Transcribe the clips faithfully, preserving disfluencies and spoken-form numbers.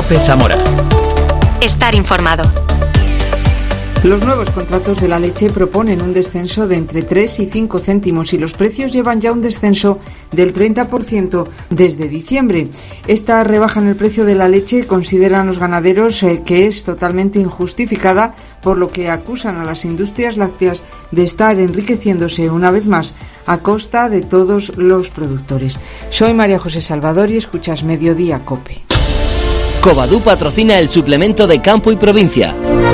COPE Zamora. Estar informado. Los nuevos contratos de la leche proponen un descenso de entre tres y cinco céntimos y los precios llevan ya un descenso del treinta por ciento desde diciembre. Esta rebaja en el precio de la leche consideran los ganaderos eh, que es totalmente injustificada, por lo que acusan a las industrias lácteas de estar enriqueciéndose una vez más a costa de todos los productores. Soy María José Salvador y escuchas Mediodía COPE. Covadú patrocina el suplemento de Campo y Provincia.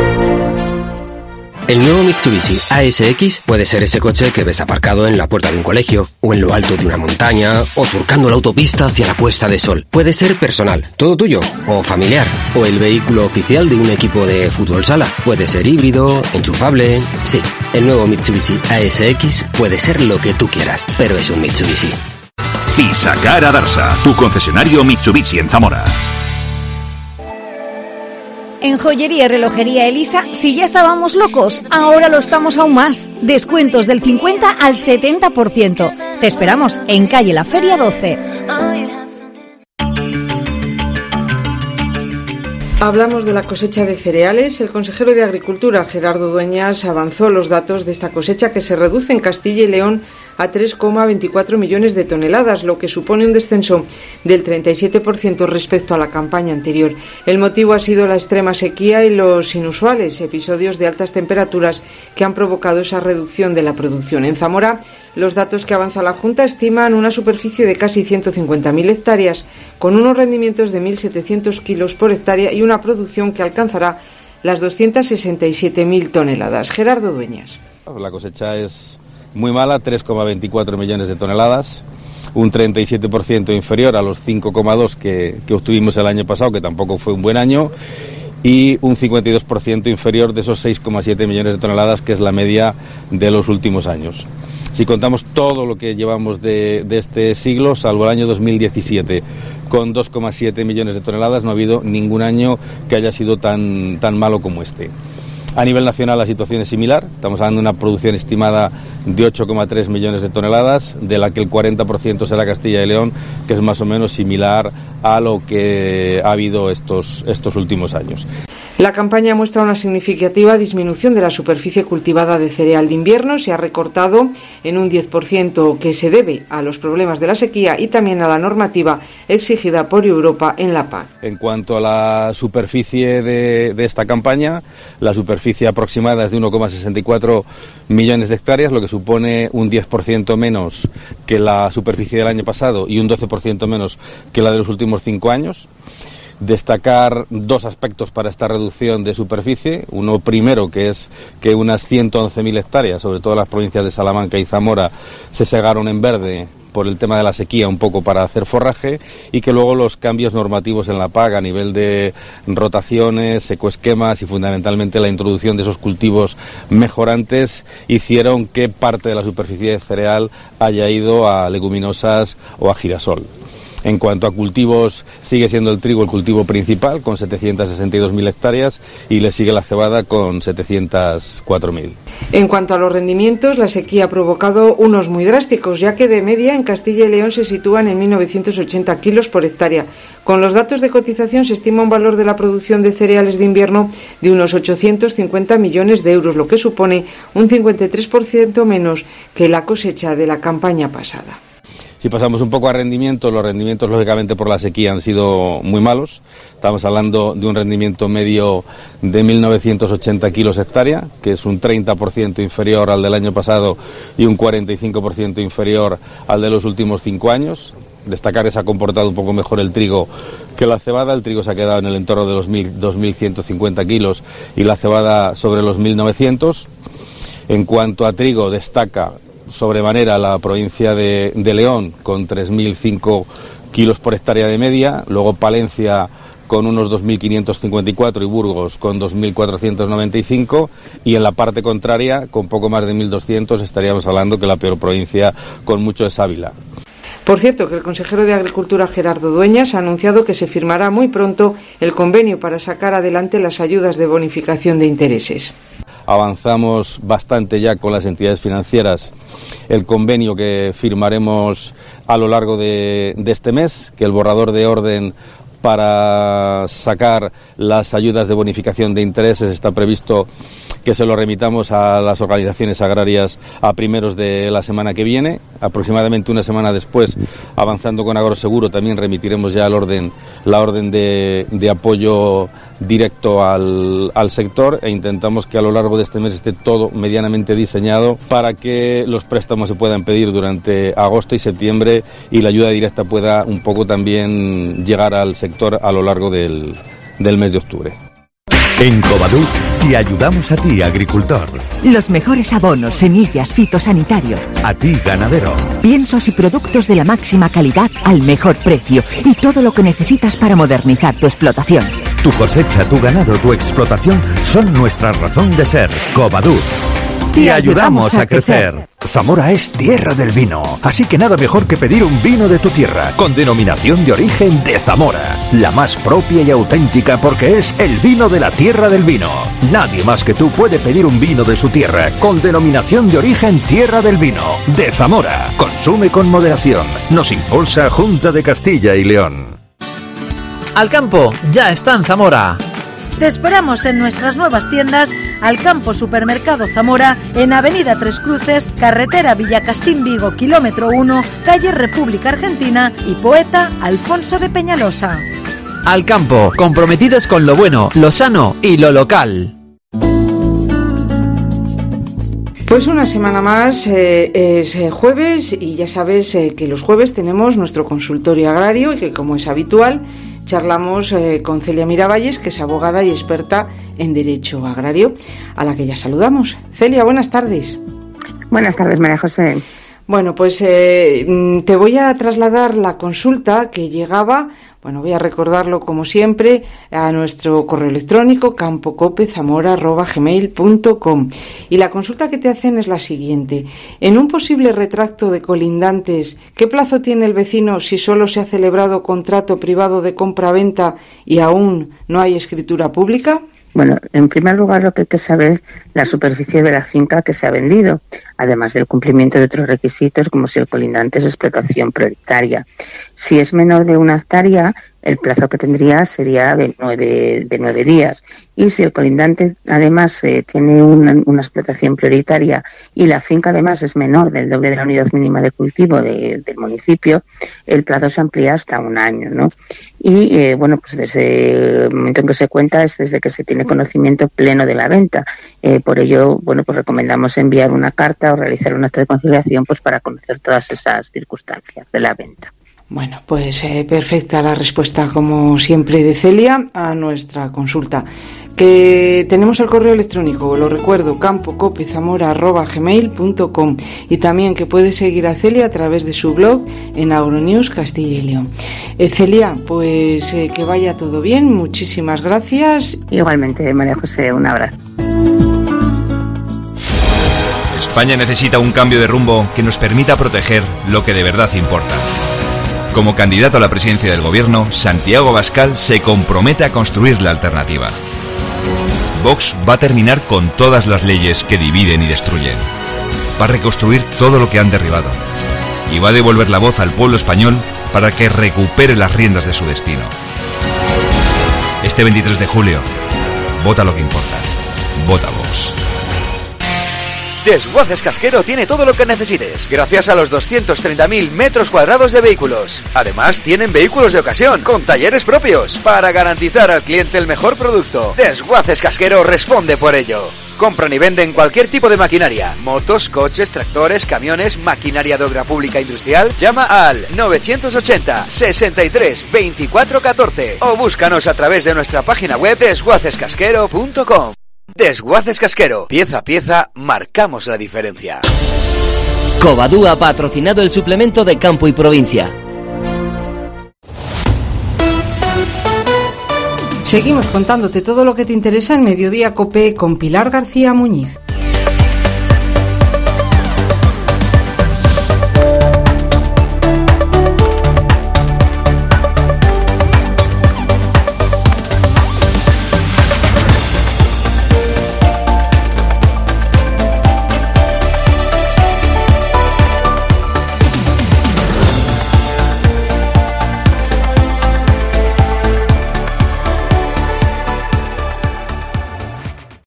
El nuevo Mitsubishi A S X puede ser ese coche que ves aparcado en la puerta de un colegio, o en lo alto de una montaña, o surcando la autopista hacia la puesta de sol. Puede ser personal, todo tuyo, o familiar, o el vehículo oficial de un equipo de fútbol sala. Puede ser híbrido, enchufable. Sí, el nuevo Mitsubishi A S X puede ser lo que tú quieras, pero es un Mitsubishi. Fisacar Adarsa, tu concesionario Mitsubishi en Zamora. En Joyería y Relojería Elisa, si ya estábamos locos, ahora lo estamos aún más. Descuentos del cincuenta al setenta por ciento. Te esperamos en calle La Feria doce. Hablamos de la cosecha de cereales. El consejero de Agricultura, Gerardo Dueñas, avanzó los datos de esta cosecha que se reduce en Castilla y León a tres coma veinticuatro millones de toneladas, lo que supone un descenso del treinta y siete por ciento respecto a la campaña anterior. El motivo ha sido la extrema sequía y los inusuales episodios de altas temperaturas que han provocado esa reducción de la producción. En Zamora, los datos que avanza la Junta estiman una superficie de casi ciento cincuenta mil hectáreas, con unos rendimientos de mil setecientos kilos por hectárea y una producción que alcanzará las doscientas sesenta y siete mil toneladas. Gerardo Dueñas. La cosecha es muy mala, tres coma veinticuatro millones de toneladas, un treinta y siete por ciento inferior a los cinco coma dos que, que obtuvimos el año pasado, que tampoco fue un buen año, y un cincuenta y dos por ciento inferior de esos seis coma siete millones de toneladas, que es la media de los últimos años. Si contamos todo lo que llevamos de, de este siglo, salvo el año dos mil diecisiete, con dos coma siete millones de toneladas, no ha habido ningún año que haya sido tan, tan malo como este. A nivel nacional la situación es similar, estamos hablando de una producción estimada de ocho coma tres millones de toneladas, de la que el cuarenta por ciento será Castilla y León, que es más o menos similar a lo que ha habido estos, estos últimos años. La campaña muestra una significativa disminución de la superficie cultivada de cereal de invierno. Se ha recortado en un diez por ciento, que se debe a los problemas de la sequía y también a la normativa exigida por Europa en la P A C. En cuanto a la superficie de, de esta campaña, la superficie aproximada es de uno coma sesenta y cuatro millones de hectáreas, lo que supone un diez por ciento menos que la superficie del año pasado y un doce por ciento menos que la de los últimos cinco años. Destacar dos aspectos para esta reducción de superficie. Uno primero, que es que unas ciento once mil hectáreas, sobre todo las provincias de Salamanca y Zamora, se segaron en verde por el tema de la sequía, un poco para hacer forraje, y que luego los cambios normativos en la P A C a nivel de rotaciones, ecoesquemas y fundamentalmente la introducción de esos cultivos mejorantes hicieron que parte de la superficie de cereal haya ido a leguminosas o a girasol. En cuanto a cultivos, sigue siendo el trigo el cultivo principal, con setecientas sesenta y dos mil hectáreas, y le sigue la cebada con setecientas cuatro mil. En cuanto a los rendimientos, la sequía ha provocado unos muy drásticos, ya que de media en Castilla y León se sitúan en mil novecientos ochenta kilos por hectárea. Con los datos de cotización se estima un valor de la producción de cereales de invierno de unos ochocientos cincuenta millones de euros, lo que supone un cincuenta y tres por ciento menos que la cosecha de la campaña pasada. Si pasamos un poco a rendimientos, los rendimientos lógicamente por la sequía han sido muy malos. Estamos hablando de un rendimiento medio de mil novecientos ochenta kilos hectárea, que es un treinta por ciento inferior al del año pasado y un cuarenta y cinco por ciento inferior al de los últimos cinco años. Destacar que se ha comportado un poco mejor el trigo que la cebada. El trigo se ha quedado en el entorno de los dos mil ciento cincuenta kilos y la cebada sobre los mil novecientos. En cuanto a trigo, destaca sobremanera la provincia de, de León con tres mil cinco kilos por hectárea de media, luego Palencia con unos dos mil quinientos cincuenta y cuatro y Burgos con dos mil cuatrocientos noventa y cinco, y en la parte contraria con poco más de mil doscientos estaríamos hablando que la peor provincia con mucho es Ávila. Por cierto, que el consejero de Agricultura, Gerardo Dueñas, ha anunciado que se firmará muy pronto el convenio para sacar adelante las ayudas de bonificación de intereses. Avanzamos bastante ya con las entidades financieras el convenio que firmaremos a lo largo de, de este mes, que el borrador de orden para sacar las ayudas de bonificación de intereses. Está previsto que se lo remitamos a las organizaciones agrarias a primeros de la semana que viene. Aproximadamente una semana después, avanzando con Agroseguro, también remitiremos ya el orden, la orden de, de apoyo directo al, al sector, e intentamos que a lo largo de este mes esté todo medianamente diseñado para que los préstamos se puedan pedir durante agosto y septiembre y la ayuda directa pueda un poco también llegar al sector a lo largo del, del mes de octubre. En Covadú te ayudamos a ti, agricultor. Los mejores abonos, semillas, fitosanitarios. A ti, ganadero. Piensos y productos de la máxima calidad al mejor precio y todo lo que necesitas para modernizar tu explotación. Tu cosecha, tu ganado, tu explotación son nuestra razón de ser. Covadú. Te ayudamos a crecer. Zamora es tierra del vino, así que nada mejor que pedir un vino de tu tierra, con denominación de origen de Zamora, la más propia y auténtica porque es el vino de la tierra del vino. Nadie más que tú puede pedir un vino de su tierra, con denominación de origen tierra del vino, de Zamora. Consume con moderación. Nos impulsa Junta de Castilla y León. Alcampo ya está en Zamora. Te esperamos en nuestras nuevas tiendas Alcampo Supermercado Zamora, en Avenida Tres Cruces, carretera Villacastín Vigo, kilómetro uno, calle República Argentina y Poeta Alfonso de Peñalosa. Alcampo, comprometidos con lo bueno, lo sano y lo local. Pues una semana más, eh, es eh, jueves y ya sabes eh, que los jueves tenemos nuestro consultorio agrario y que, como es habitual, charlamos eh, con Celia Miravalles, que es abogada y experta en Derecho Agrario, a la que ya saludamos. Celia, buenas tardes. Buenas tardes, María José. Bueno, pues eh, te voy a trasladar la consulta que llegaba, bueno, voy a recordarlo como siempre, a nuestro correo electrónico campocope zamora arroba gmail punto com. Y la consulta que te hacen es la siguiente. En un posible retracto de colindantes, ¿qué plazo tiene el vecino si solo se ha celebrado contrato privado de compra-venta y aún no hay escritura pública? Bueno, en primer lugar lo que hay que saber es la superficie de la finca que se ha vendido, además del cumplimiento de otros requisitos como si el colindante es explotación prioritaria. Si es menor de una hectárea, el plazo que tendría sería de nueve, de nueve días. Y si el colindante además eh, tiene una, una explotación prioritaria y la finca además es menor del doble de la unidad mínima de cultivo de, del municipio, el plazo se amplía hasta un año, ¿no? Y eh, bueno, pues desde el momento en que se cuenta es desde que se tiene conocimiento pleno de la venta. Eh, por ello, bueno, pues recomendamos enviar una carta o realizar un acto de conciliación pues para conocer todas esas circunstancias de la venta. Bueno, pues eh, perfecta la respuesta, como siempre, de Celia a nuestra consulta. Que tenemos el correo electrónico, lo recuerdo, campocopezamora arroba gmail punto com, y también que puedes seguir a Celia a través de su blog en Agronews Castilla y León. Eh, Celia, pues eh, que vaya todo bien, muchísimas gracias. Igualmente, María José, un abrazo. España necesita un cambio de rumbo que nos permita proteger lo que de verdad importa. Como candidato a la presidencia del gobierno, Santiago Abascal se compromete a construir la alternativa. Vox va a terminar con todas las leyes que dividen y destruyen. Va a reconstruir todo lo que han derribado. Y va a devolver la voz al pueblo español para que recupere las riendas de su destino. Este veintitrés de julio, vota lo que importa. Vota Vox. Desguaces Casquero tiene todo lo que necesites, gracias a los doscientos treinta mil metros cuadrados de vehículos. Además, tienen vehículos de ocasión, con talleres propios, para garantizar al cliente el mejor producto. Desguaces Casquero responde por ello. Compran y venden cualquier tipo de maquinaria, motos, coches, tractores, camiones, maquinaria de obra pública industrial. Llama al novecientos ochenta, sesenta y tres, veinticuatro catorce o búscanos a través de nuestra página web desguaces casquero punto com. Desguaces Casquero, pieza a pieza, marcamos la diferencia. Covadú ha patrocinado el suplemento de Campo y Provincia. Seguimos contándote todo lo que te interesa en Mediodía COPE con Pilar García Muñiz.